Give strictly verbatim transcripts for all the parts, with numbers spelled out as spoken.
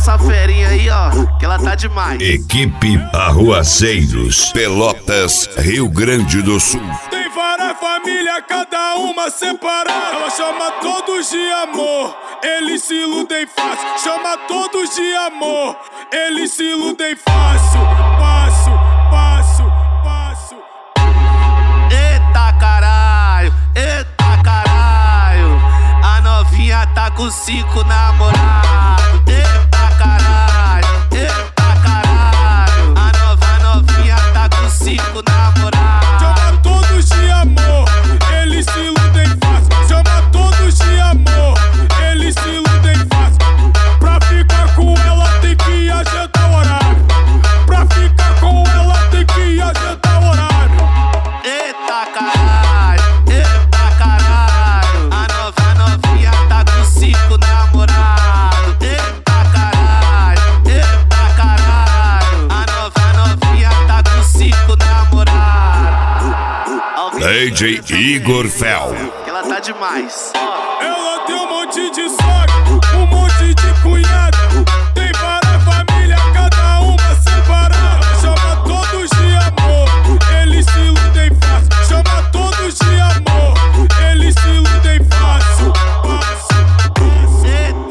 essa ferinha aí, ó, que ela tá demais. Equipe Arruaceiros, Pelotas, Rio Grande do Sul. Tem várias famílias, cada uma separada. Ela chama todos de amor, eles se iludem fácil. Chama todos de amor, eles se iludem fácil. Passo, passo, passo. Eita caralho, eita caralho, a novinha tá com cinco namorados. Eita caralho, eita caralho, a nova a novinha tá com cinco namorados. Chama todos de amor, eles se iludem fácil. Chama todos de amor, eles se iludem fácil. Pra ficar com ela tem que agendar o horário. Pra ficar com ela tem que agendar o horário. Eita caralho, eita caralho, a nova a novinha tá com cinco namorados. Eita caralho, eita caralho, a nova a novinha tá com cinco namorados. D J Igor Fel. Ela tá demais. Ela tem um monte de sogra, um monte de cunhada. Tem várias famílias, cada uma separada. Chama todos de amor, eles se iludem fácil. Chama todos de amor, eles se iludem fácil. Passo, passo.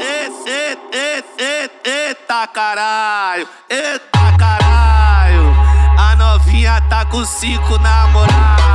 Eita caralho, eita caralho, a novinha tá com cinco namorados.